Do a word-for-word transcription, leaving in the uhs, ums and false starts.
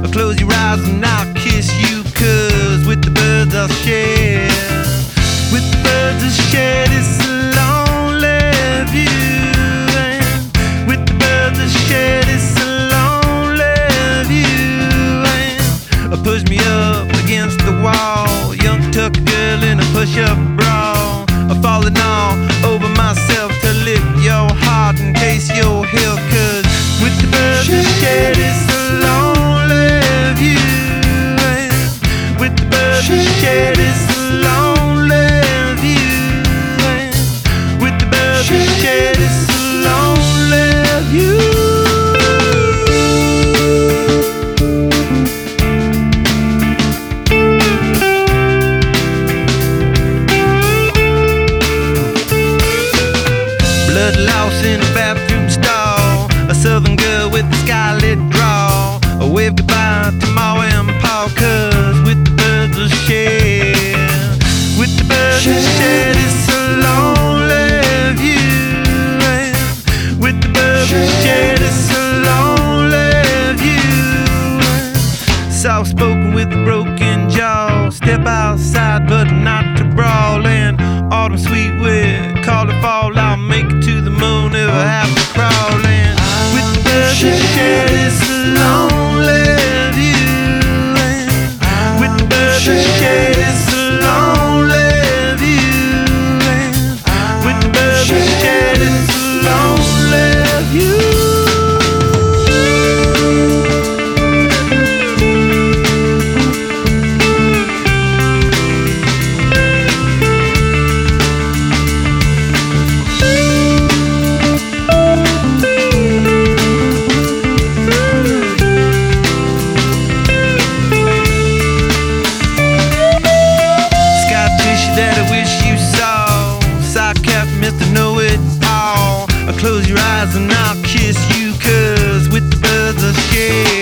Close your eyes and I'll kiss you, 'cause with the birds I'll share. With the birds I'll share this lonely view. And with the birds I'll share this lonely view. And push me up against the wall, young tuck girl in a push-up bra, falling all over myself to lift your heart in case you're here. 'Cause with the birds I'll share this lonely view. And with the birds I'll share this lonely view. And with the birds I'll share this lonely view. Blood lost in a bathroom stall, a southern girl with a skylit draw. A wave goodbye to Ma and Pa, 'cause with the birds I'll share. With the birds I'll share this lonely view. And with the birds I'll share this lonely view. Soft spoken with a broken jaw, step outside but not to brawl. And autumn sweet with call it fall, I'll make it to the moon if I have to crawl. And with the birds I'll share this lonely view. And with the birds I'll share this lonely view. And with the birds I'll share this lonely view. That I wish you saw, sock cap, Mister Know-It-All. Close your eyes and I'll kiss you, 'cause with the birds I'll share.